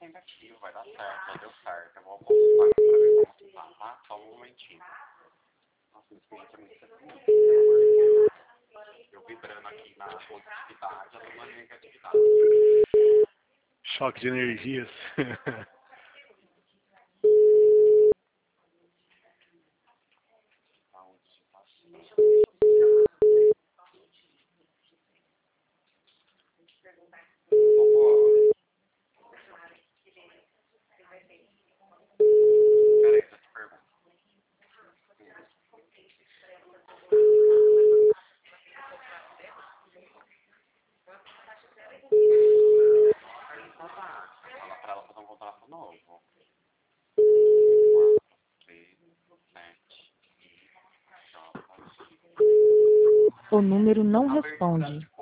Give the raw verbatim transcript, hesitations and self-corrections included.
negativo, vai dar certo, já deu certo. Eu vou consultar aqui pra ver como que tá, tá? Só um momentinho. Nossa, esse cliente é muito assim. Eu vibrando aqui na positividade, já tô na negatividade. Choque de energias. Peraí, deixa eu te perguntar. Fala pra ela fazer um contrato novo. quatro, três, sete, J. O número não responde.